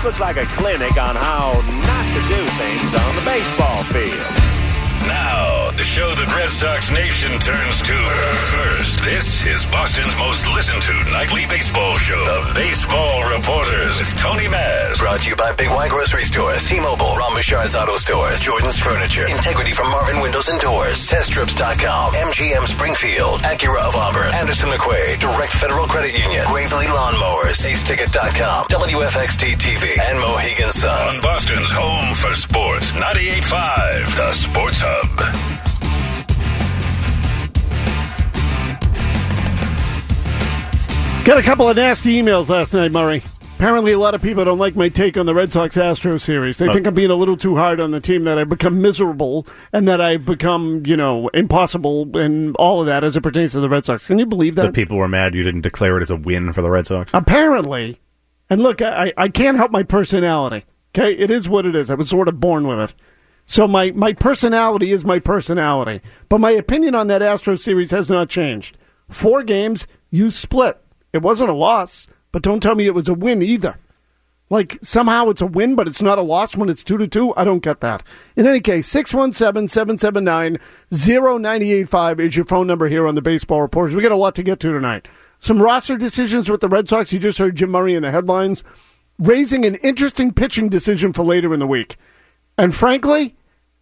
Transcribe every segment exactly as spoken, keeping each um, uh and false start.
looks like a clinic on how not to do things on the baseball field. Now, the show that Red Sox Nation turns to first. This is Boston's most listened to nightly baseball show, The Baseball Reporters with Tony Maz. Brought to you by Big Y Grocery Stores, T-Mobile, Ron Bouchard's Auto Stores, Jordan's Furniture, Integrity from Marvin Windows and Doors, Test Trips dot com, M G M Springfield, Acura of Auburn, Anderson McQuaid, Direct Federal Credit Union, Gravely Lawnmowers, Ace Ticket dot com, W F X T T V, and Mohegan Sun. On Boston's home for sports, ninety-eight point five, The Sports Hub. Got a couple of nasty emails last night, Murray. Apparently a lot of people don't like my take on the Red Sox-Astros series. They oh. think I'm being a little too hard on the team, that I've become miserable, and that I've become, you know, impossible, and all of that as it pertains to the Red Sox. Can you believe that? The people were mad you didn't declare it as a win for the Red Sox? Apparently. And look, I, I can't help my personality. Okay? It is what it is. I was sort of born with it. So my, my personality is my personality. But my opinion on that Astros series has not changed. Four games, you split. It wasn't a loss, but don't tell me it was a win either. Like, somehow it's a win, but it's not a loss when it's two to two. I don't get that. In any case, six one seven, seven seven nine, zero nine eight five is your phone number here on the Baseball Reporters. We got a lot to get to tonight. Some roster decisions with the Red Sox. You just heard Jim Murray in the headlines, raising an interesting pitching decision for later in the week. And frankly,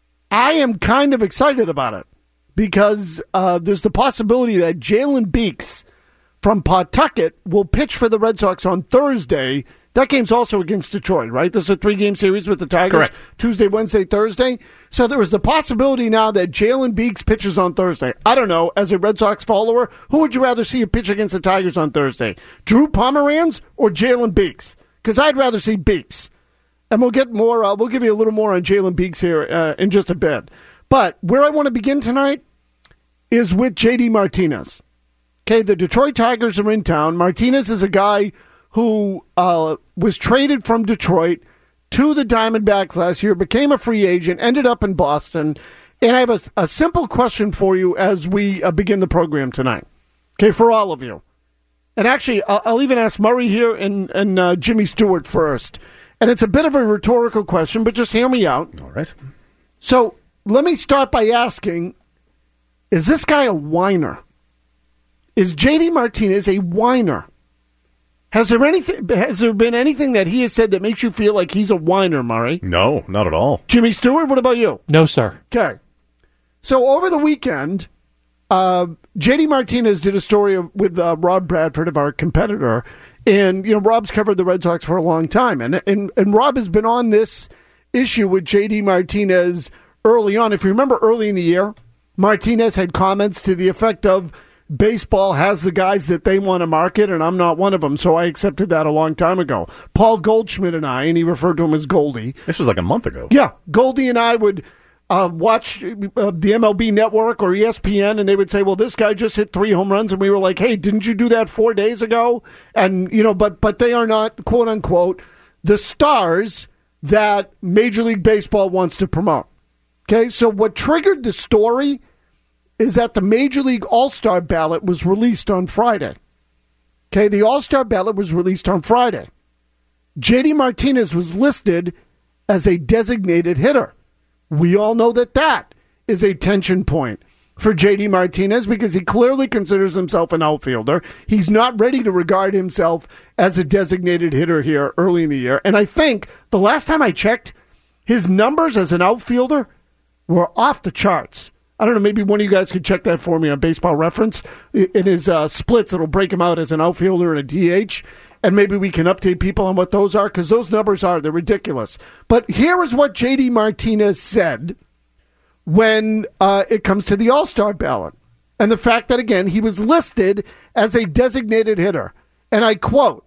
I am kind of excited about it because uh, there's the possibility that Jalen Beeks from Pawtucket will pitch for the Red Sox on Thursday. That game's also against Detroit, right? This is a three-game series with the Tigers. Correct. Tuesday, Wednesday, Thursday. So there is the possibility now that Jalen Beeks pitches on Thursday. I don't know, as a Red Sox follower, who would you rather see a pitch against the Tigers on Thursday? Drew Pomeranz or Jalen Beeks? Because I'd rather see Beeks. And we'll get more, uh, we'll give you a little more on Jalen Beeks here uh, in just a bit. But where I want to begin tonight is with J D Martinez. Okay, the Detroit Tigers are in town. Martinez is a guy who uh, was traded from Detroit to the Diamondbacks last year, became a free agent, ended up in Boston. And I have a, a simple question for you as we uh, begin the program tonight. Okay, for all of you. And actually, I'll, I'll even ask Murray here and, and uh, Jimmy Stewart first. And it's a bit of a rhetorical question, but just hear me out. All right. So let me start by asking, is this guy a whiner? Is J D Martinez a whiner? Has there anything? Has there been anything that he has said that makes you feel like he's a whiner, Murray? No, not at all. Jimmy Stewart, what about you? No, sir. Okay. So over the weekend, uh, J D Martinez did a story with uh, Rob Bradford, of our competitor, and you know Rob's covered the Red Sox for a long time, and and and Rob has been on this issue with J D Martinez early on. If you remember, early in the year, Martinez had comments to the effect of, baseball has the guys that they want to market, and I'm not one of them, so I accepted that a long time ago. Paul Goldschmidt and I, and he referred to him as Goldie. This was like a month ago. Yeah, Goldie and I would uh, watch uh, the M L B Network or E S P N, and they would say, well, this guy just hit three home runs, and we were like, hey, didn't you do that four days ago? And, you know, but but they are not, quote unquote, the stars that Major League Baseball wants to promote. Okay, so what triggered the story is that the Major League All-Star ballot was released on Friday. Okay, the All-Star ballot was released on Friday. J D Martinez was listed as a designated hitter. We all know that that is a tension point for J D Martinez because he clearly considers himself an outfielder. He's not ready to regard himself as a designated hitter here early in the year. And I think the last time I checked, his numbers as an outfielder were off the charts. I don't know, maybe one of you guys could check that for me on Baseball Reference. In his uh, splits, it'll break him out as an outfielder and a D H, and maybe we can update people on what those are, because those numbers are, they're ridiculous. But here is what J D Martinez said when uh, it comes to the All-Star ballot, and the fact that, again, he was listed as a designated hitter. And I quote,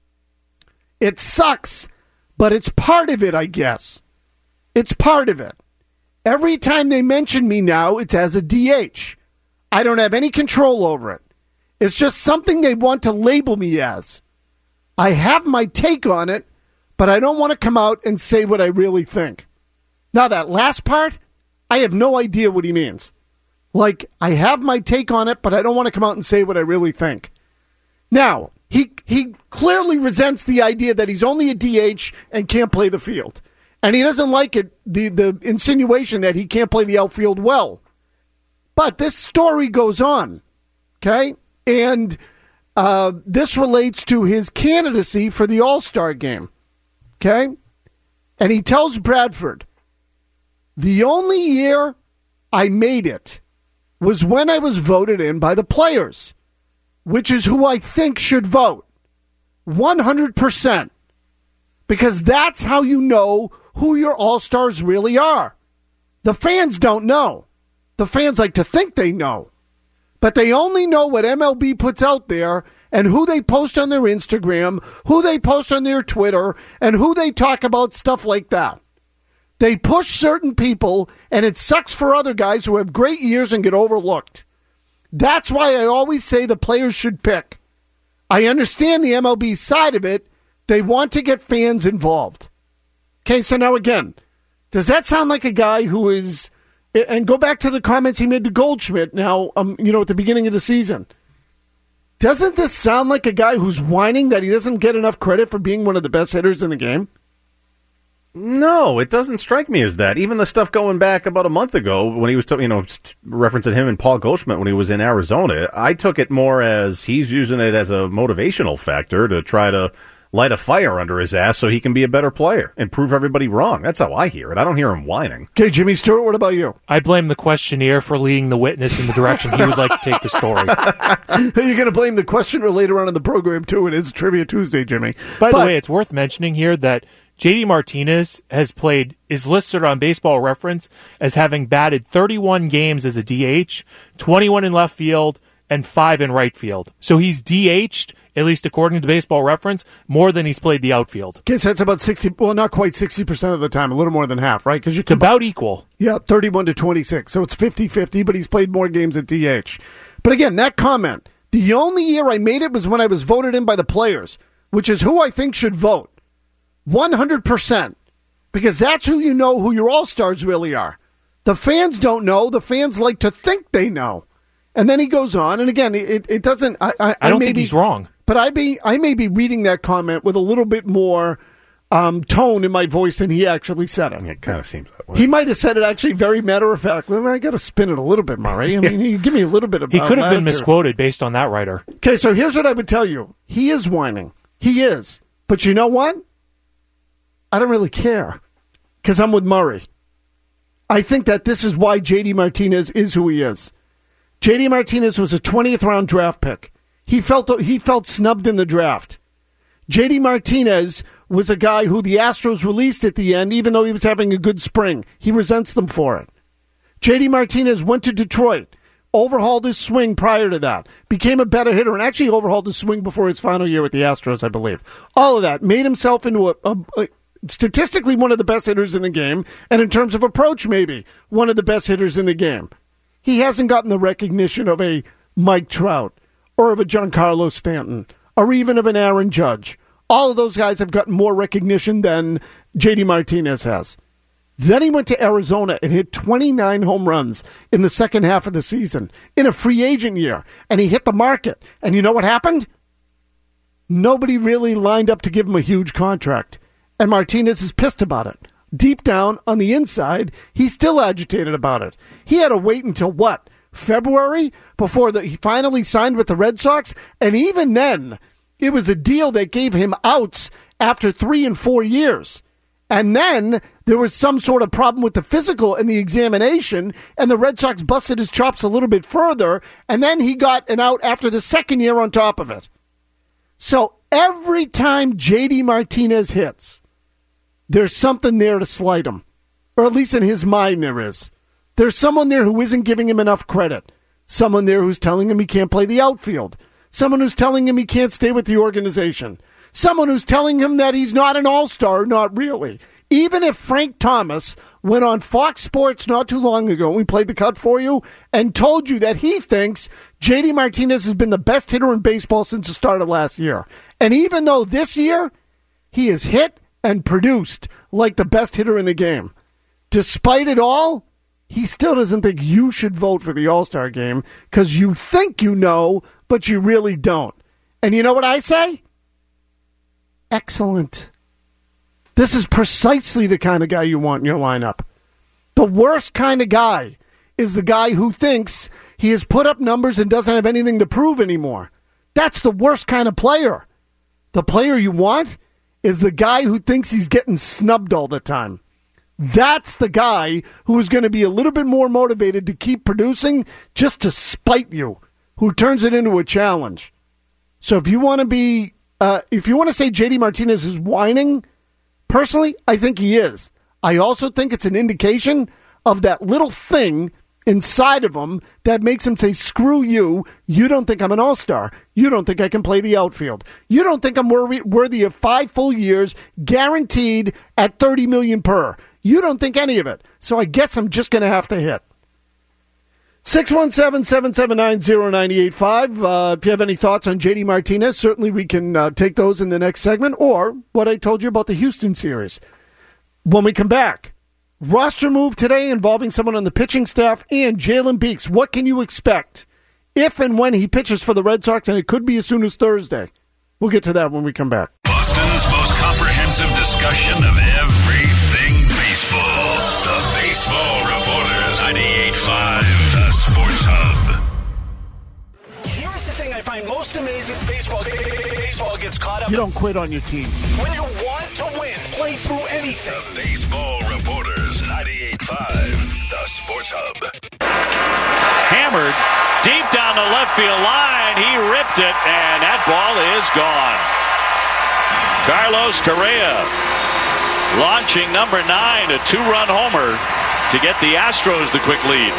"It sucks, but it's part of it, I guess. It's part of it. Every time they mention me now, it's as a D H. I don't have any control over it. It's just something they want to label me as. I have my take on it, but I don't want to come out and say what I really think." Now, that last part, I have no idea what he means. Like, I have my take on it, but I don't want to come out and say what I really think. Now, He he clearly resents the idea that he's only a D H and can't play the field. And he doesn't like it, the, the insinuation that he can't play the outfield well. But this story goes on, okay? And uh, this relates to his candidacy for the All-Star game, okay? And he tells Bradford, the only year I made it was when I was voted in by the players, which is who I think should vote. one hundred percent. Because that's how you know who your all-stars really are. The fans don't know. The fans like to think they know. But they only know what M L B puts out there and who they post on their Instagram, who they post on their Twitter, and who they talk about, stuff like that. They push certain people, and it sucks for other guys who have great years and get overlooked. That's why I always say the players should pick. I understand the M L B side of it. They want to get fans involved. Okay, so now again, does that sound like a guy who is, and go back to the comments he made to Goldschmidt now, um, you know, at the beginning of the season. Doesn't this sound like a guy who's whining that he doesn't get enough credit for being one of the best hitters in the game? No, it doesn't strike me as that. Even the stuff going back about a month ago when he was, you know, referencing him and Paul Goldschmidt when he was in Arizona, I took it more as he's using it as a motivational factor to try to light a fire under his ass so he can be a better player and prove everybody wrong. That's how I hear it. I don't hear him whining. Okay, Jimmy Stewart, what about you? I blame the questionnaire for leading the witness in the direction he would like to take the story. You're going to blame the questioner later on in the program, too. It is Trivia Tuesday, Jimmy. By but, the way, it's worth mentioning here that J D Martinez has played, is listed on Baseball Reference as having batted thirty-one games as a D H, twenty-one in left field, and five in right field. So he's D H'd, at least according to Baseball Reference, more than he's played the outfield. Okay, so that's about sixty, well, not quite sixty percent of the time, a little more than half, right? Because It's about equal. Yeah, thirty-one to twenty-six. So it's fifty-fifty, but he's played more games at D H. But again, that comment, the only year I made it was when I was voted in by the players, which is who I think should vote. one hundred percent. Because that's who you know who your all-stars really are. The fans don't know. The fans like to think they know. And then he goes on, and again, it, it doesn't... I, I, I don't I may think be, he's wrong. But I, be, I may be reading that comment with a little bit more um, tone in my voice than he actually said it. It kind of seems that way. He might have said it actually very matter-of-factly. I got to spin it a little bit, Murray. I mean, you give me a little bit of... He could have been latitude. misquoted based on that writer. Okay, so here's what I would tell you. He is whining. He is. But you know what? I don't really care because I'm with Murray. I think that this is why J D Martinez is who he is. J D Martinez was a twentieth round draft pick. He felt he felt snubbed in the draft. J D Martinez was a guy who the Astros released at the end, even though he was having a good spring. He resents them for it. J D Martinez went to Detroit, overhauled his swing prior to that, became a better hitter, and actually overhauled his swing before his final year with the Astros, I believe. All of that made himself into a, a, a statistically one of the best hitters in the game, and in terms of approach, maybe one of the best hitters in the game. He hasn't gotten the recognition of a Mike Trout or of a Giancarlo Stanton or even of an Aaron Judge. All of those guys have gotten more recognition than J D Martinez has. Then he went to Arizona and hit twenty-nine home runs in the second half of the season in a free agent year, and he hit the market. And you know what happened? Nobody really lined up to give him a huge contract, and Martinez is pissed about it. Deep down on the inside, he's still agitated about it. He had to wait until what? February before the, he finally signed with the Red Sox? And even then, it was a deal that gave him outs after three and four years. And then there was some sort of problem with the physical and the examination, and the Red Sox busted his chops a little bit further, and then he got an out after the second year on top of it. So every time J D Martinez hits, there's something there to slight him. Or at least in his mind there is. There's someone there who isn't giving him enough credit. Someone there who's telling him he can't play the outfield. Someone who's telling him he can't stay with the organization. Someone who's telling him that he's not an all-star, not really. Even if Frank Thomas went on Fox Sports not too long ago, we played the cut for you, and told you that he thinks J D Martinez has been the best hitter in baseball since the start of last year. And even though this year he has hit and produced like the best hitter in the game, despite it all, he still doesn't think you should vote for the All-Star game because you think you know, but you really don't. And you know what I say? Excellent. This is precisely the kind of guy you want in your lineup. The worst kind of guy is the guy who thinks he has put up numbers and doesn't have anything to prove anymore. That's the worst kind of player. The player you want is the guy who thinks he's getting snubbed all the time. That's the guy who is going to be a little bit more motivated to keep producing just to spite you, who turns it into a challenge. So if you want to be, uh, if you want to say J D Martinez is whining, personally, I think he is. I also think it's an indication of that little thing inside of him that makes him say, screw you, you don't think I'm an all-star. You don't think I can play the outfield. You don't think I'm worthy, worthy of five full years, guaranteed at thirty million dollars per. You don't think any of it. So I guess I'm just going to have to hit. six one seven, seven seven nine, zero nine eight five. Uh, if you have any thoughts on J D Martinez, certainly we can uh, take those in the next segment, or what I told you about the Houston series. When we come back, roster move today involving someone on the pitching staff and Jalen Beeks. What can you expect if and when he pitches for the Red Sox? And it could be as soon as Thursday. We'll get to that when we come back. Boston's most comprehensive discussion of everything baseball. The Baseball Reporters, ninety-eight point five, the Sports Hub. Here's the thing I find most amazing. Baseball, baseball gets caught up. You don't quit on your team. When you want to win, play through anything. The Baseball Reporters, ninety-eight point five, the Sports Hub. Hammered deep down the left field line. He ripped it, and that ball is gone. Carlos Correa launching number nine, a two-run homer to get the Astros the quick lead.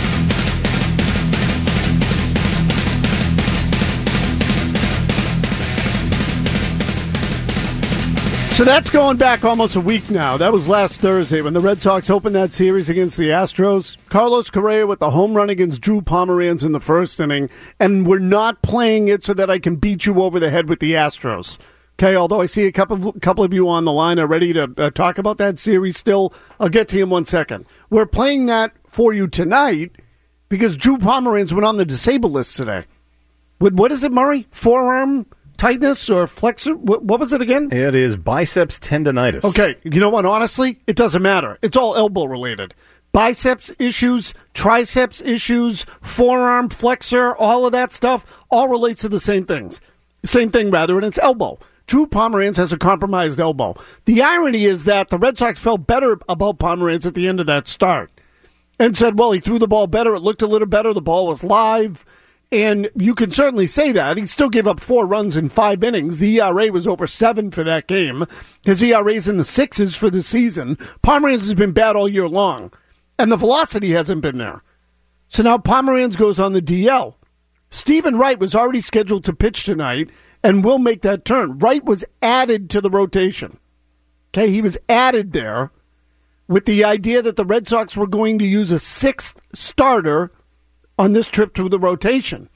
So that's going back almost a week now. That was last Thursday when the Red Sox opened that series against the Astros. Carlos Correa with the home run against Drew Pomeranz in the first inning. And we're not playing it so that I can beat you over the head with the Astros. Okay, although I see a couple of, couple of you on the line are ready to uh, talk about that series still. I'll get to you in one second. We're playing that for you tonight because Drew Pomeranz went on the disabled list today. With, what is it, Murray? Forearm tightness or flexor? What, what was it again? It is biceps tendonitis. Okay, you know what? Honestly, it doesn't matter. It's all elbow related. Biceps issues, triceps issues, forearm flexor, all of that stuff, all relates to the same things. Same thing, rather, and it's elbow. Drew Pomeranz has a compromised elbow. The irony is that the Red Sox felt better about Pomeranz at the end of that start and said, well, he threw the ball better. It looked a little better. The ball was live. And you can certainly say that. He still gave up four runs in five innings. The E R A was over seven for that game. His E R A's in the sixes for the season. Pomeranz has been bad all year long. And the velocity hasn't been there. So now Pomeranz goes on the D L. Stephen Wright was already scheduled to pitch tonight and will make that turn. Wright was added to the rotation. Okay, he was added there with the idea that the Red Sox were going to use a sixth starter on this trip to the rotation.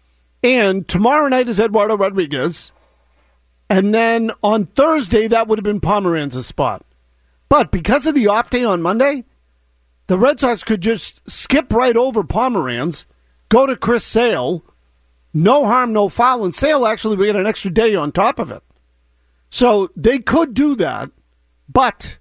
And tomorrow night is Eduardo Rodriguez. And then on Thursday, that would have been Pomeranz's spot. But because of the off day on Monday, the Red Sox could just skip right over Pomeranz, go to Chris Sale, no harm, no foul, and Sale actually will get an extra day on top of it. So they could do that, but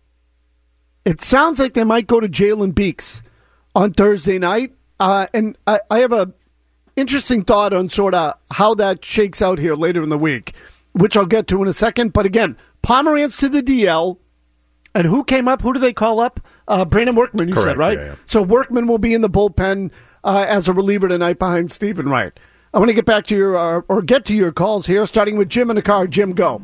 it sounds like they might go to Jalen Beeks on Thursday night. Uh, and I, I have a interesting thought on sort of how that shakes out here later in the week, which I'll get to in a second. But again, Pomeranz to the D L. And who came up? Who do they call up? Uh, Brandon Workman, you Correct, said, right? Yeah, yeah. So Workman will be in the bullpen uh, as a reliever tonight behind Stephen Wright. I want to get back to your, uh, or get to your calls here, starting with Jim in the car. Jim, go.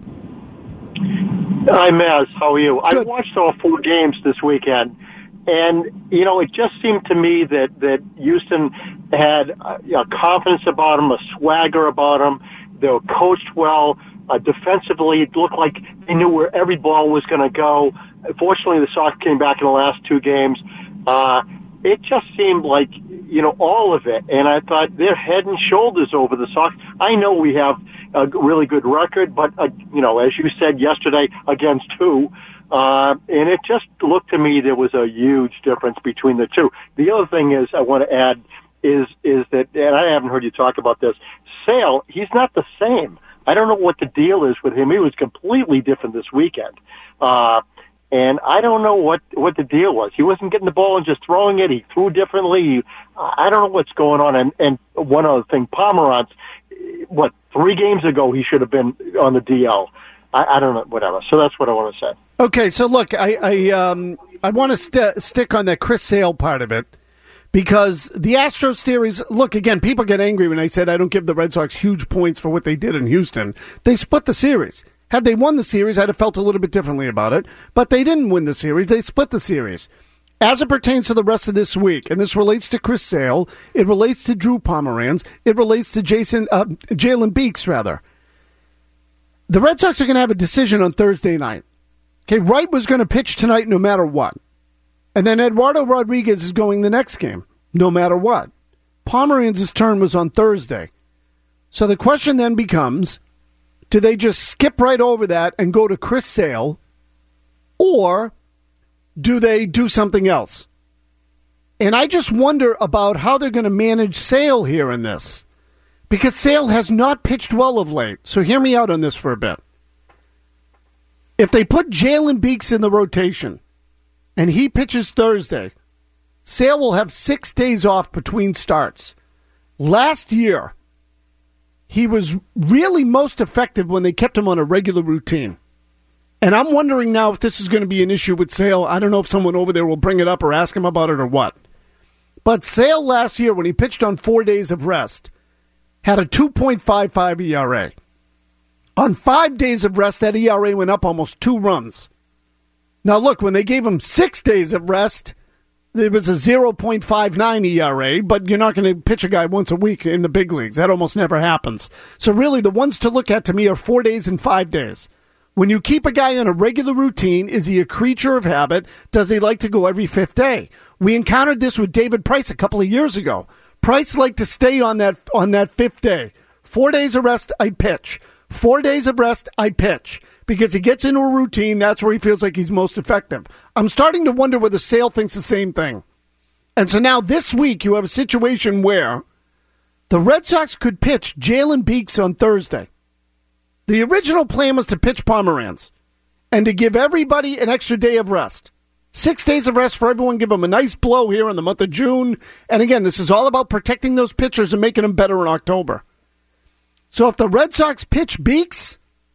Hi, Maz. How are you? Good. I watched all four games this weekend. And, you know, it just seemed to me that, that Houston had a confidence about them, a swagger about them. They were coached well. Uh, defensively, it looked like they knew where every ball was going to go. Fortunately, the Sox came back in the last two games. Uh, it just seemed like, you know, all of it. And I thought they're head and shoulders over the Sox. I know we have a really good record, but, uh, you know, as you said yesterday, against who? Uh, and it just looked to me there was a huge difference between the two. The other thing is I want to add is, is that, and I haven't heard you talk about this, Sale, he's not the same. I don't know what the deal is with him. He was completely different this weekend. Uh, and I don't know what, what the deal was. He wasn't getting the ball and just throwing it. He threw differently. He, I don't know what's going on. And, and one other thing, Pomerantz, what, three games ago he should have been on the D L. I, I don't know, whatever. So that's what I want to say. Okay, so look, I I, um, I want to st- stick on that Chris Sale part of it because the Astros series, look, again, people get angry when I said I don't give the Red Sox huge points for what they did in Houston. They split the series. Had they won the series, I'd have felt a little bit differently about it, but they didn't win the series. They split the series. As it pertains to the rest of this week, and this relates to Chris Sale, it relates to Drew Pomeranz, it relates to Jason uh, Jalen Beeks, rather. The Red Sox are going to have a decision on Thursday night. Okay, Wright was going to pitch tonight no matter what. And then Eduardo Rodriguez is going the next game, no matter what. Pomeranz's turn was on Thursday. So the question then becomes, do they just skip right over that and go to Chris Sale, or do they do something else? And I just wonder about how they're going to manage Sale here in this. Because Sale has not pitched well of late. So hear me out on this for a bit. If they put Jalen Beeks in the rotation and he pitches Thursday, Sale will have six days off between starts. Last year, he was really most effective when they kept him on a regular routine. And I'm wondering now if this is going to be an issue with Sale. I don't know if someone over there will bring it up or ask him about it or what. But Sale last year, when he pitched on four days of rest, had a two point five five E R A. On five days of rest, that E R A went up almost two runs. Now, look, when they gave him six days of rest, it was a zero point five nine E R A, but you're not going to pitch a guy once a week in the big leagues. That almost never happens. So really, the ones to look at to me are four days and five days. When you keep a guy on a regular routine, is he a creature of habit? Does he like to go every fifth day? We encountered this with David Price a couple of years ago. Price liked to stay on that on that fifth day. Four days of rest, I pitch. Four days of rest, I pitch. Because he gets into a routine, that's where he feels like he's most effective. I'm starting to wonder whether Sale thinks the same thing. And so now this week you have a situation where the Red Sox could pitch Jalen Beeks on Thursday. The original plan was to pitch Pomeranz and to give everybody an extra day of rest. Six days of rest for everyone, give them a nice blow here in the month of June. And again, this is all about protecting those pitchers and making them better in October. So if the Red Sox pitch Beeks,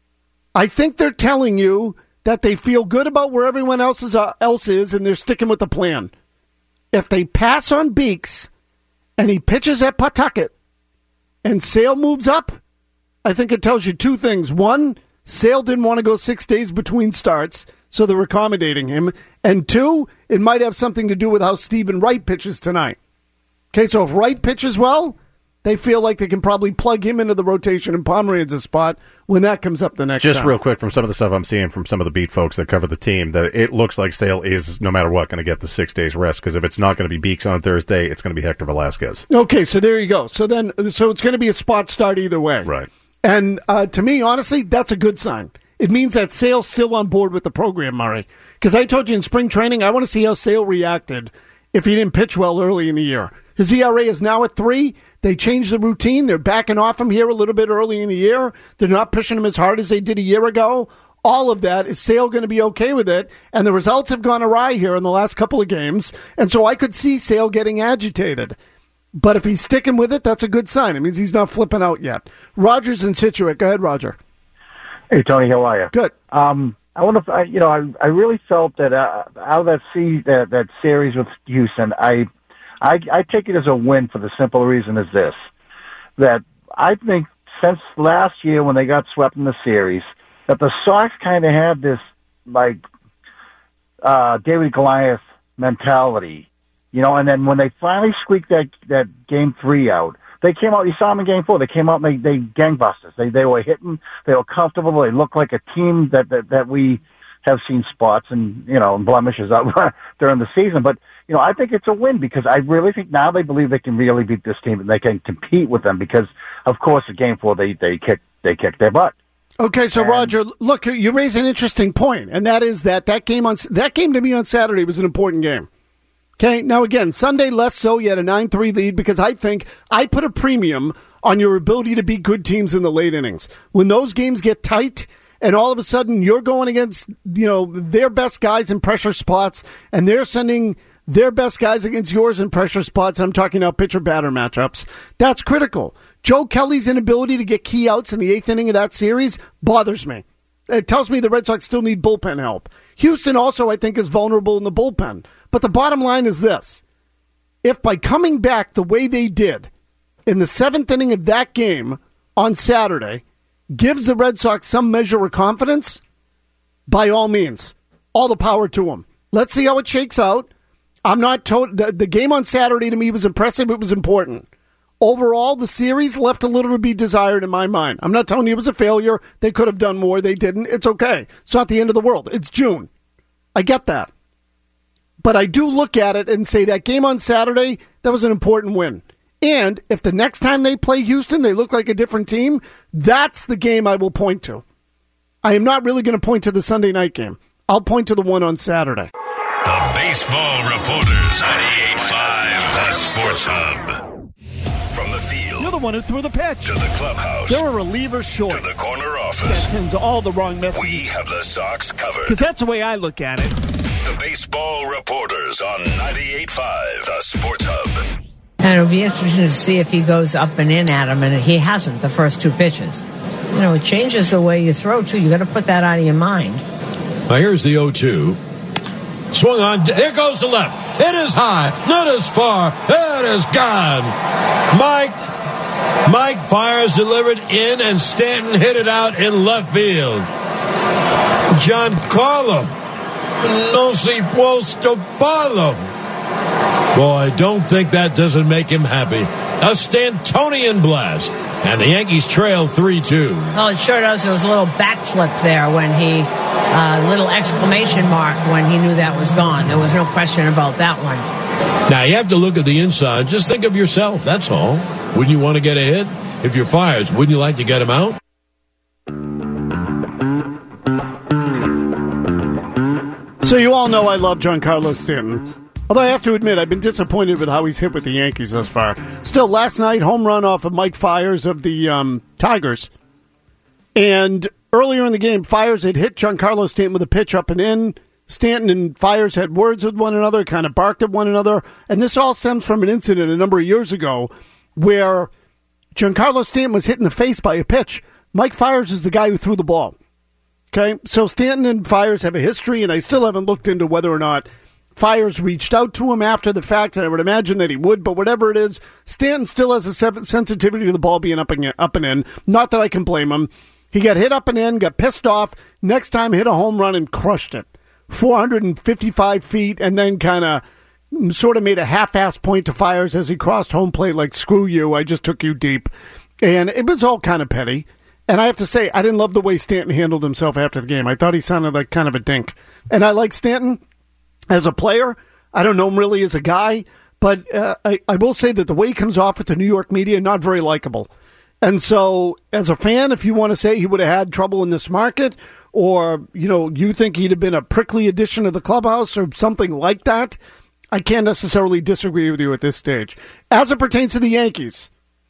I think they're telling you that they feel good about where everyone else is, uh, else is and they're sticking with the plan. If they pass on Beeks and he pitches at Pawtucket and Sale moves up, I think it tells you two things. One, Sale didn't want to go six days between starts, so they're accommodating him. And two, it might have something to do with how Stephen Wright pitches tonight. Okay, so if Wright pitches well, they feel like they can probably plug him into the rotation in Pomeranz's spot when that comes up the next Just time. real quick, from some of the stuff I'm seeing from some of the beat folks that cover the team, that it looks like Sale is, no matter what, going to get the six days rest, because if it's not going to be Beeks on Thursday, it's going to be Hector Velasquez. Okay, so there you go. So then, so it's going to be a spot start either way. Right. And uh, to me, honestly, that's a good sign. It means that Sale's still on board with the program, Murray. Because I told you in spring training, I want to see how Sale reacted if he didn't pitch well early in the year. His E R A is now at three. They changed the routine. They're backing off him here a little bit early in the year. They're not pushing him as hard as they did a year ago. All of that, is Sale going to be okay with it? And the results have gone awry here in the last couple of games. And so I could see Sale getting agitated. But if he's sticking with it, that's a good sign. It means he's not flipping out yet. Roger's in Scituate. Go ahead, Roger. Hey, Tony, how are you? Good. Um, I want to, you know, I, I really felt that uh, out of that, se- that that series with Houston, I, I, I take it as a win for the simple reason is this, that I think since last year when they got swept in the series, that the Sox kind of had this, like, uh, David Goliath mentality, you know, and then when they finally squeaked that, that game three out, they came out, you saw them in game four, they came out and they, they gangbusters. They, they were hitting, they were comfortable, they looked like a team that, that, that we have seen spots and, you know, and blemishes out during the season. But, you know, I think it's a win because I really think now they believe they can really beat this team and they can compete with them because, of course, in game four, they, they kicked, they kicked their butt. Okay, so and, Roger, look, you raise an interesting point, and that is that that game on that game to me on Saturday was an important game. Okay, now again, Sunday less so. You had a nine three lead because I think I put a premium on your ability to beat good teams in the late innings. When those games get tight and all of a sudden you're going against, you know, their best guys in pressure spots and they're sending their best guys against yours in pressure spots, I'm talking about pitcher-batter matchups, that's critical. Joe Kelly's inability to get key outs in the eighth inning of that series bothers me. It tells me the Red Sox still need bullpen help. Houston also, I think, is vulnerable in the bullpen. But the bottom line is this. If by coming back the way they did in the seventh inning of that game on Saturday gives the Red Sox some measure of confidence, by all means, all the power to them. Let's see how it shakes out. I'm not told the, the game on Saturday to me was impressive. It was important. Overall, the series left a little to be desired in my mind. I'm not telling you it was a failure. They could have done more. They didn't. It's okay. It's not the end of the world. It's June. I get that. But I do look at it and say that game on Saturday, that was an important win. And if the next time they play Houston, they look like a different team, that's the game I will point to. I am not really going to point to the Sunday night game. I'll point to the one on Saturday. The Baseball Reporters, ninety-eight point five, the Sports Hub. From the field. You're the one who threw the pitch. To the clubhouse. They're a reliever short. To the corner office. That sends all the wrong messages. We have the Sox covered. Because that's the way I look at it. The Baseball Reporters on ninety-eight point five, the Sports Hub. And it'll be interesting to see if he goes up and in at him, and he hasn't the first two pitches. You know, it changes the way you throw, too. You got to put that out of your mind. Now, here's the oh two. Swung on. Here goes the left. It is high. Not as far. It is gone. Mike. Mike Fiers delivered in, and Stanton hit it out in left field. Giancarlo. No si puesto palo. Boy, I don't think that doesn't make him happy. A Stantonian blast. And the Yankees trail three two. Oh, it sure does. There was a little backflip there when he, uh, little exclamation mark when he knew that was gone. There was no question about that one. Now, you have to look at the inside. Just think of yourself, that's all. Wouldn't you want to get a hit? If you're Fiers, wouldn't you like to get him out? So you all know I love Giancarlo Stanton. Although I have to admit, I've been disappointed with how he's hit with the Yankees thus far. Still, last night, home run off of Mike Fiers of the um, Tigers. And earlier in the game, Fiers had hit Giancarlo Stanton with a pitch up and in. Stanton and Fiers had words with one another, kind of barked at one another. And this all stems from an incident a number of years ago where Giancarlo Stanton was hit in the face by a pitch. Mike Fiers is the guy who threw the ball. Okay, so Stanton and Fiers have a history, and I still haven't looked into whether or not Fiers reached out to him after the fact, and I would imagine that he would, but whatever it is, Stanton still has a sensitivity to the ball being up and, up and in. Not that I can blame him. He got hit up and in, got pissed off, next time hit a home run and crushed it. four hundred fifty-five feet, and then kind of sort of made a half-ass point to Fiers as he crossed home plate like, screw you, I just took you deep. And it was all kind of petty. And I have to say, I didn't love the way Stanton handled himself after the game. I thought he sounded like kind of a dink. And I like Stanton as a player. I don't know him really as a guy, but uh, I, I will say that the way he comes off with the New York media, not very likable. And so, as a fan, if you want to say he would have had trouble in this market, or, you know, you think he'd have been a prickly addition to the clubhouse or something like that, I can't necessarily disagree with you at this stage. As it pertains to the Yankees,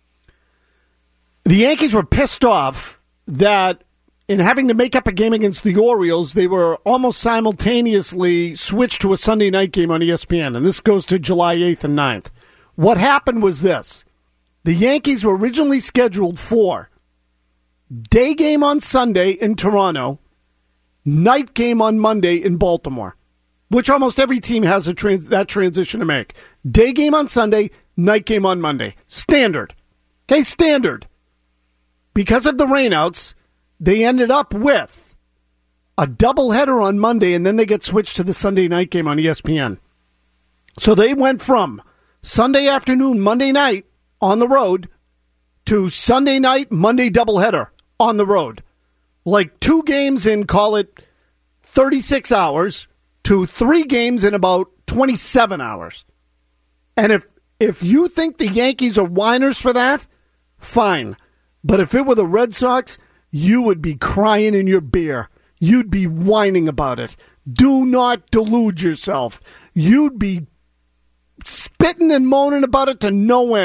the Yankees were pissed off that in having to make up a game against the Orioles, they were almost simultaneously switched to a Sunday night game on E S P N, and this goes to July eighth and ninth. What happened was this. The Yankees were originally scheduled for day game on Sunday in Toronto, night game on Monday in Baltimore, which almost every team has a trans- that transition to make. Day game on Sunday, night game on Monday. Standard. Okay, standard. Because of the rainouts, they ended up with a doubleheader on Monday, and then they get switched to the Sunday night game on E S P N. So they went from Sunday afternoon, Monday night on the road to Sunday night, Monday doubleheader on the road. Like two games in, call it thirty-six hours, to three games in about twenty-seven hours. And if if you think the Yankees are whiners for that, fine. But if it were the Red Sox, you would be crying in your beer. You'd be whining about it. Do not delude yourself. You'd be spitting and moaning about it to no end.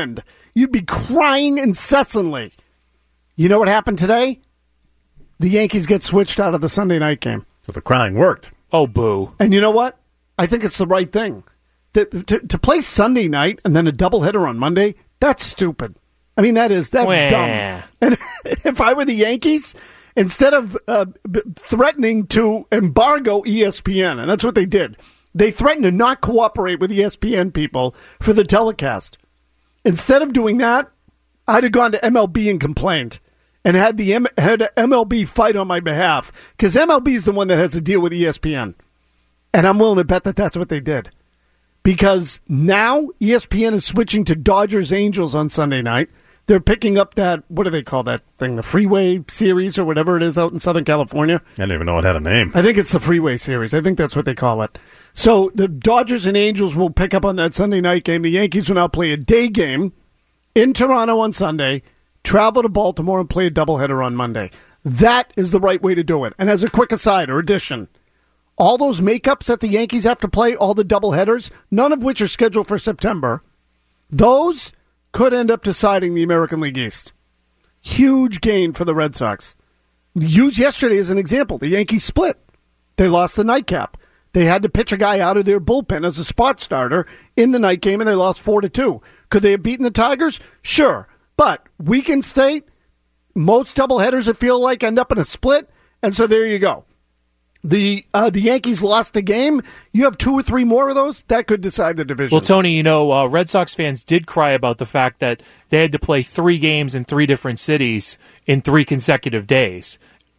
You'd be crying incessantly. You know what happened today? The Yankees get switched out of the Sunday night game. So the crying worked. Oh, boo. And you know what? I think it's the right thing. To, to, to play Sunday night and then a doubleheader on Monday, that's stupid. I mean, that is, that's Wah. dumb. And if I were the Yankees, instead of uh, b- threatening to embargo E S P N, and that's what they did, they threatened to not cooperate with E S P N people for the telecast. Instead of doing that, I'd have gone to M L B and complained and had the M- had M L B fight on my behalf, because M L B is the one that has to deal with E S P N. And I'm willing to bet that that's what they did. Because now E S P N is switching to Dodgers Angels on Sunday night. They're picking up that, what do they call that thing, the Freeway Series or whatever it is out in Southern California. I didn't even know it had a name. I think it's the Freeway Series. I think that's what they call it. So the Dodgers and Angels will pick up on that Sunday night game. The Yankees will now play a day game in Toronto on Sunday, travel to Baltimore, and play a doubleheader on Monday. That is the right way to do it. And as a quick aside or addition, all those makeups that the Yankees have to play, all the doubleheaders, none of which are scheduled for September, those could end up deciding the American League East. Huge gain for the Red Sox. Use yesterday as an example. The Yankees split. They lost the nightcap. They had to pitch a guy out of their bullpen as a spot starter in the night game, and they lost four to two. Could they have beaten the Tigers? Sure. But weekend state, most doubleheaders, it feel like, end up in a split, and so there you go. The uh, the Yankees lost a game. You have two or three more of those, that could decide the division. Well, Tony, you know, uh, Red Sox fans did cry about the fact that they had to play three games in three different cities in three consecutive days.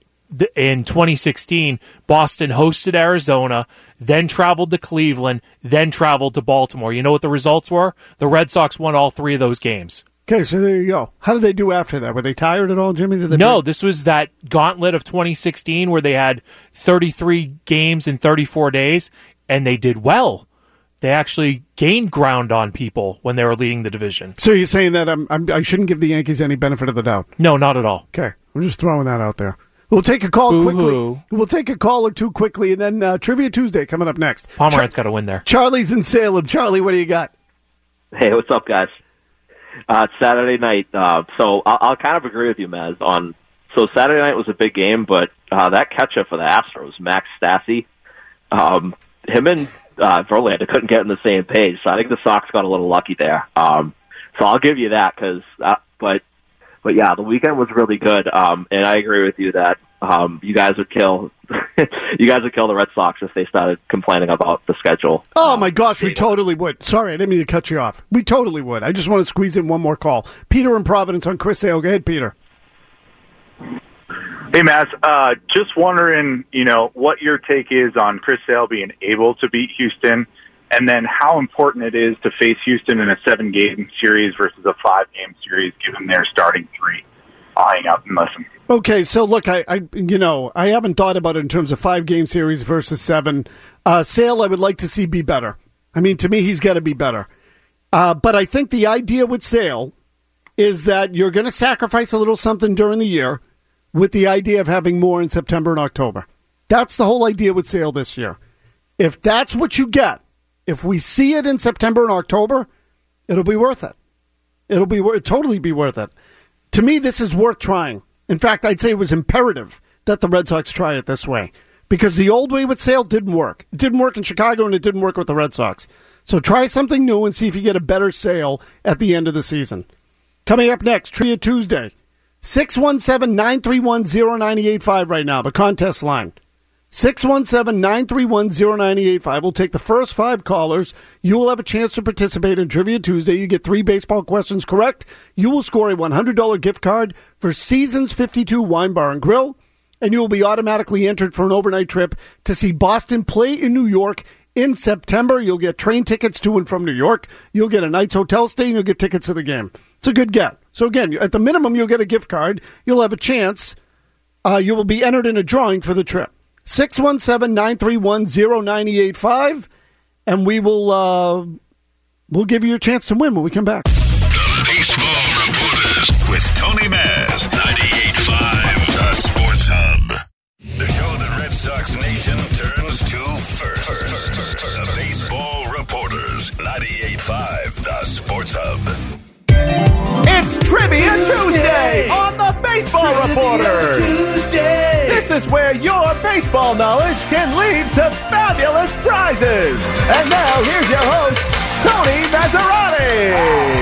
In twenty sixteen, Boston hosted Arizona, then traveled to Cleveland, then traveled to Baltimore. You know what the results were? The Red Sox won all three of those games. Okay, so there you go. How did they do after that? Were they tired at all, Jimmy? Did they no, break? This was that gauntlet of twenty sixteen where they had thirty-three games in thirty-four days, and they did well. They actually gained ground on people when they were leading the division. So you're saying that I'm, I'm, I shouldn't give the Yankees any benefit of the doubt? No, not at all. Okay, I'm just throwing that out there. We'll take a call Boo-hoo. quickly. We'll take a call or two quickly, and then uh, Trivia Tuesday coming up next. Pomerantz got to win there. Charlie's in Salem. Charlie, what do you got? Hey, what's up, guys? Uh, it's Saturday night, uh, so I'll, I'll kind of agree with you, Maz. On so Saturday night was a big game, but uh, that catch-up for the Astros, Max Stassi, um, him and uh, Verlander couldn't get on the same page, so I think the Sox got a little lucky there. Um, so I'll give you that, cause, uh, but but yeah, the weekend was really good, um, and I agree with you that um, you guys would kill you guys would kill the Red Sox if they started complaining about the schedule. Oh, um, my gosh, we totally would. Sorry, I didn't mean to cut you off. We totally would. I just want to squeeze in one more call. Peter in Providence on Chris Sale. Go ahead, Peter. Hey, Matt. Uh, just wondering, you know, what your take is on Chris Sale being able to beat Houston, and then how important it is to face Houston in a seven-game series versus a five-game series, given their starting three. I'll hang out and listen. Okay, so look, I, I, you know, I haven't thought about it in terms of five-game series versus seven. Uh, Sale, I would like to see be better. I mean, to me, he's got to be better. Uh, but I think the idea with Sale is that you're going to sacrifice a little something during the year with the idea of having more in September and October. That's the whole idea with Sale this year. If that's what you get, if we see it in September and October, it'll be worth it. It'll be it'll totally be worth it. To me, this is worth trying. In fact, I'd say it was imperative that the Red Sox try it this way, because the old way with Sale didn't work. It didn't work in Chicago, and it didn't work with the Red Sox. So try something new and see if you get a better Sale at the end of the season. Coming up next, Trivia Tuesday. six one seven, nine three one, zero nine eight five right now, the contest line. six one seven, nine three one, zero nine eight five. We'll take the first five callers. You will have a chance to participate in Trivia Tuesday. You get three baseball questions correct. You will score a one hundred dollars gift card for Seasons fifty-two Wine Bar and Grill, and you will be automatically entered for an overnight trip to see Boston play in New York in September. You'll get train tickets to and from New York. You'll get a night's hotel stay, and you'll get tickets to the game. It's a good get. So again, at the minimum, you'll get a gift card. You'll have a chance. Uh, you will be entered in a drawing for the trip. six one seven, nine three one, zero nine eight five, and we will uh, we'll give you your chance to win when we come back. The Baseball Reporters with Tony Maz, ninety-eight point five, The Sports Hub. The show that Red Sox Nation turns to first. The Baseball Reporters, ninety-eight point five, The Sports Hub. is where your baseball knowledge can lead to fabulous prizes. And now, here's your host, Tony Mazzarati.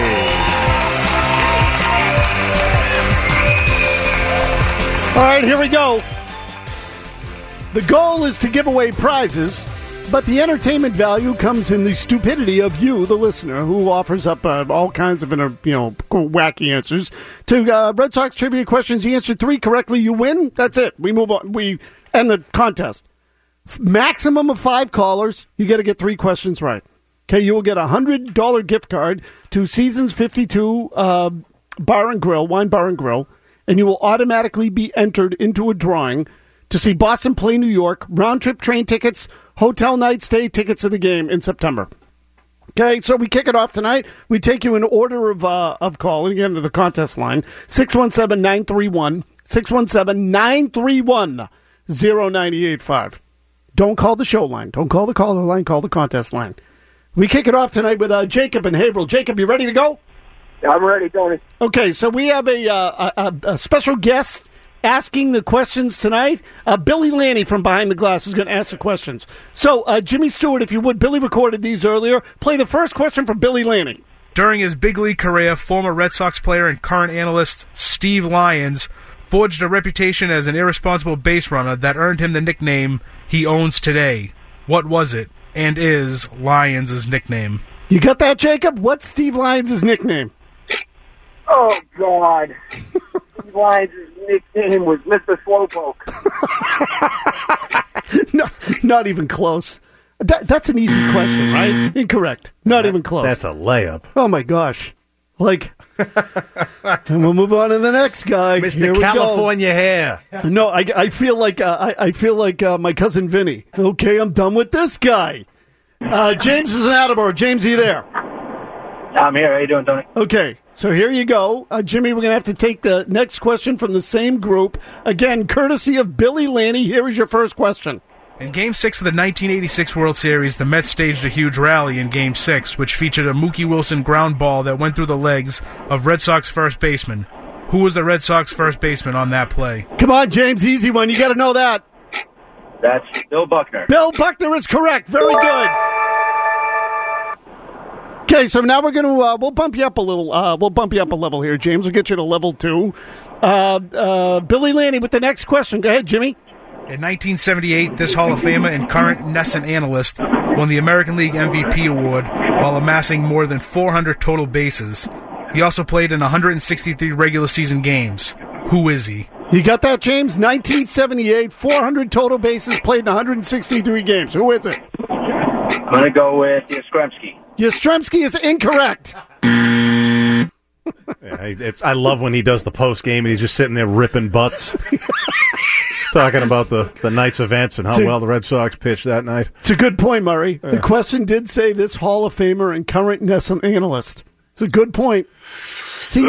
All right, here we go. The goal is to give away prizes, but the entertainment value comes in the stupidity of you, the listener, who offers up uh, all kinds of, you know, wacky answers to uh, Red Sox trivia questions. You answer three correctly, you win. That's it. We move on. We end the contest. Maximum of five callers. You got to get three questions right. Okay, you will get a one hundred dollars gift card to Seasons fifty-two uh, Bar and Grill, Wine Bar and Grill, and you will automatically be entered into a drawing to see Boston play New York, round-trip train tickets, hotel night stay tickets to the game in September. Okay, so we kick it off tonight. We take you in order of uh, of call, and again, to the contest line, six one seven, nine three one, six one seven, nine three one, zero nine eight five. Don't call the show line. Don't call the caller line. Call the contest line. We kick it off tonight with uh, Jacob and Haverhill. Jacob, you ready to go? I'm ready, Tony. Okay, so we have a, uh, a, a special guest asking the questions tonight. Uh, Billy Lanny from Behind the Glass is going to ask the questions. So, uh, Jimmy Stewart, if you would, Billy recorded these earlier. Play the first question from Billy Lanny. During his big league career, former Red Sox player and current analyst Steve Lyons forged a reputation as an irresponsible base runner that earned him the nickname he owns today. What was it, and is Lyons' nickname? You got that, Jacob? What's Steve Lyons' nickname? Oh, God. Steve Lyons' nickname was Mister Slowpoke. no, not even close. That, that's an easy question, right? Incorrect. Not that, even close. That's a layup. Oh, my gosh. Like, and we'll move on to the next guy. Mister California Hair. No, I, I feel like uh, I, I feel like uh, my cousin Vinny. Okay, I'm done with this guy. Uh, James is in Attleboro. James, are you there? I'm here. How you doing, Tony? Okay, so here you go. Uh, Jimmy, we're going to have to take the next question from the same group. Again, courtesy of Billy Lanny. Here is your first question. In Game six of the nineteen eighty-six World Series, the Mets staged a huge rally in Game six, which featured a Mookie Wilson ground ball that went through the legs of Red Sox first baseman. Who was the Red Sox first baseman on that play? Come on, James, easy one. You got to know that. That's Bill Buckner. Bill Buckner is correct. Very good. Okay, so now we're going to, uh, we'll bump you up a little, uh, we'll bump you up a level here, James. We'll get you to level two. Uh, uh, Billy Lanny with the next question. Go ahead, Jimmy. In nineteen seventy-eight, this Hall of Famer and current Nesson analyst won the American League M V P award while amassing more than four hundred total bases. He also played in one hundred sixty-three regular season games. Who is he? You got that, James? nineteen seventy-eight, four hundred total bases, played in one hundred sixty-three games. Who is it? I'm going to go with Yastrzemski. Yastrzemski is incorrect. Yeah, it's, I love when he does the post game and he's just sitting there ripping butts. Talking about the, the night's events and how a, well the Red Sox pitched that night. It's a good point, Murray. Yeah. The question did say this Hall of Famer and current Nesson analyst. It's a good point. See,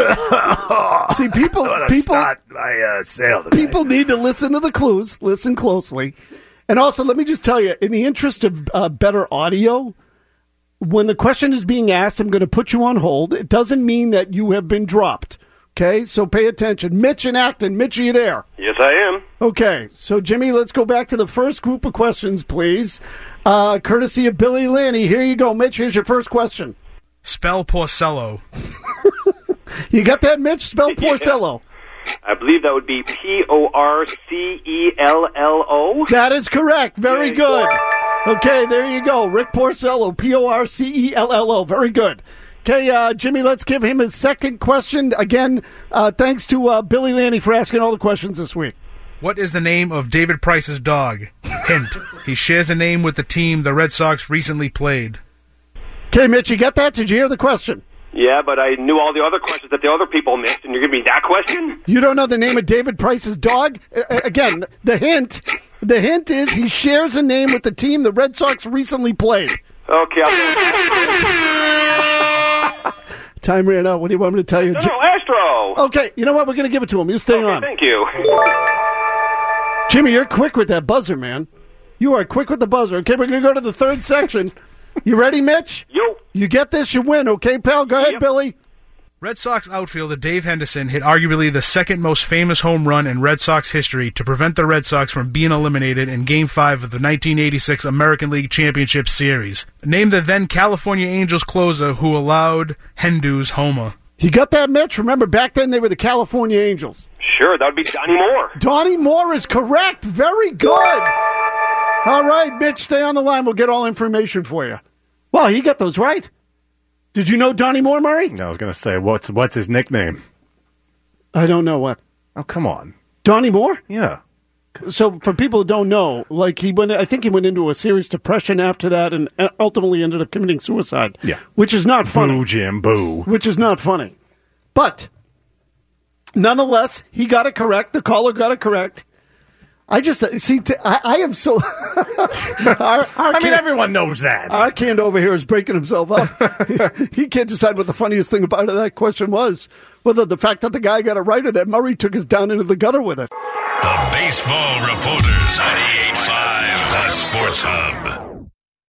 see people, people, my, uh, sale people need to listen to the clues, listen closely. And also, let me just tell you, in the interest of uh, better audio, when the question is being asked, I'm going to put you on hold. It doesn't mean that you have been dropped. Okay, so pay attention. Mitch and Acton. Mitch, are you there? Yes, I am. Okay, so Jimmy, let's go back to the first group of questions, please. Uh, courtesy of Billy Lanny. Here you go, Mitch. Here's your first question. Spell Porcello. You got that, Mitch? Spell Porcello. I believe that would be P O R C E L L O. That is correct. Very good. Okay, there you go. Rick Porcello, P O R C E L L O. Very good. Okay, uh, Jimmy, let's give him his second question. Again, uh, thanks to uh, Billy Lanny for asking all the questions this week. What is the name of David Price's dog? Hint, he shares a name with the team the Red Sox recently played. Okay, Mitch, you got that? Did you hear the question? Yeah, but I knew all the other questions that the other people missed, and you're giving me that question? You don't know the name of David Price's dog? Uh, again, the hint, the hint is he shares a name with the team the Red Sox recently played. Okay, I'll Time ran out. What do you want me to tell you? No, no, Astro. Okay, you know what? We're going to give it to him. You stay okay, on. Thank you. Jimmy, you're quick with that buzzer, man. You are quick with the buzzer. Okay, we're going to go to the third section. You ready, Mitch? Yo. You get this, you win. Okay, pal? Go ahead, yep. Billy. Red Sox outfielder Dave Henderson hit arguably the second most famous home run in Red Sox history to prevent the Red Sox from being eliminated in Game five of the nineteen eighty-six American League Championship Series. Name the then California Angels closer who allowed Hendu's homer. You got that, Mitch? Remember, back then they were the California Angels. Sure, that would be Donnie Moore. Donnie Moore is correct. Very good. All right, Mitch, stay on the line. We'll get all information for you. Well, he got those right. Did you know Donnie Moore, Murray? No, I was going to say, what's what's his nickname? I don't know what. Oh, come on. Donnie Moore? Yeah. So, for people who don't know, like he went, I think he went into a serious depression after that, and ultimately ended up committing suicide. Yeah, which is not funny. Boo, Jim, boo. Which is not funny, but nonetheless, he got it correct. The caller got it correct. I just see. T- I, I am so. our, our I mean, kid, everyone knows that. Our kid over here is breaking himself up. he, he can't decide what the funniest thing about that question was. Whether the fact that the guy got it right or that Murray took us down into the gutter with it. The Baseball Reporters, ninety-eight point five, The Sports Hub.